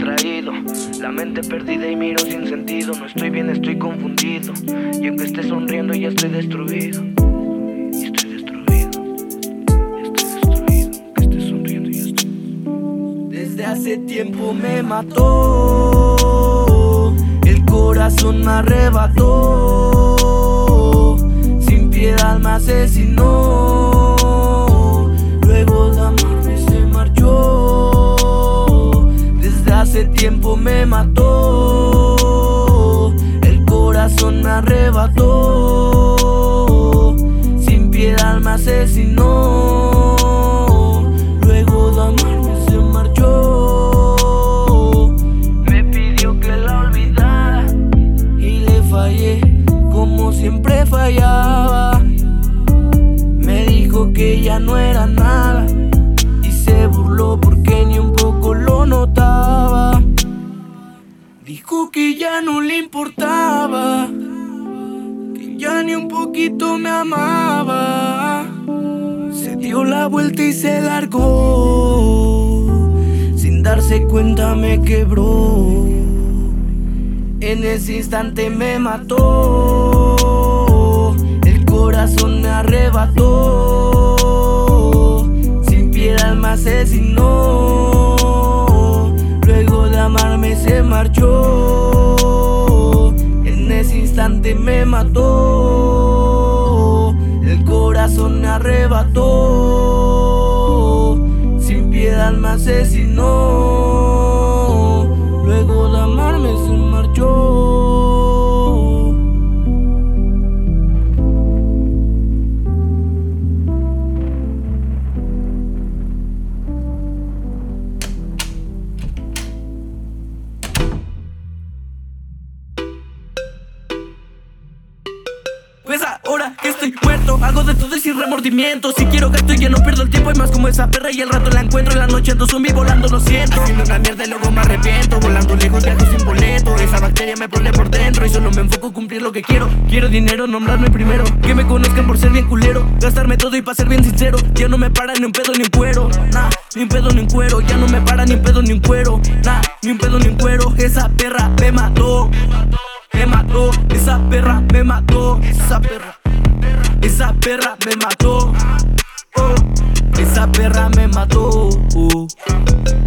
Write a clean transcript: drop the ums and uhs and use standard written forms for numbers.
distraído, la mente perdida y miro sin sentido. No estoy bien, estoy confundido, y aunque esté sonriendo ya estoy destruido. Y estoy destruido, aunque esté sonriendo ya estoy. Desde hace tiempo me mató, el corazón me arrebató, sin piedad me asesinó, luego de amarme se marchó. Desde hace tiempo me mató, el corazón me arrebató, sin piedad me asesinó, luego de amarme se marchó. Me pidió que la olvidara y le fallé como siempre fallaba. Me dijo que ya no era nada y se burló porque ni un poco lo notaba. Dijo que ya no le importaba, que ya ni un poquito me amaba. Se dio la vuelta y se largó, sin darse cuenta me quebró. En ese instante me mató, el corazón me arrebató, sin piedad me asesinó, luego de amarme se marchó. En ese instante me mató, el corazón me arrebató, sin piedad me asesinó, luego de amarme se marchó. Pues ahora que estoy muerto, hago de todo y sin remordimiento. Si quiero gasto y ya no pierdo el tiempo. Y más como esa perra y al rato la encuentro. En la noche ando zombie volando, lo siento. Haciendo una mierda y luego me arrepiento. Volando lejos, viajo sin boleto. Esa bacteria me pone por dentro y solo me enfoco a cumplir lo que quiero. Quiero dinero, nombrarme primero, que me conozcan por ser bien culero. Gastarme todo y pa' ser bien sincero. Ya no me para ni un pedo ni un cuero. Nah, ni un pedo ni un cuero. Ya no me para ni un pedo ni un cuero. Nah, ni un pedo ni un cuero. Esa perra me mató. Me mató, esa perra me mató, esa perra me mató, oh, esa perra me mató.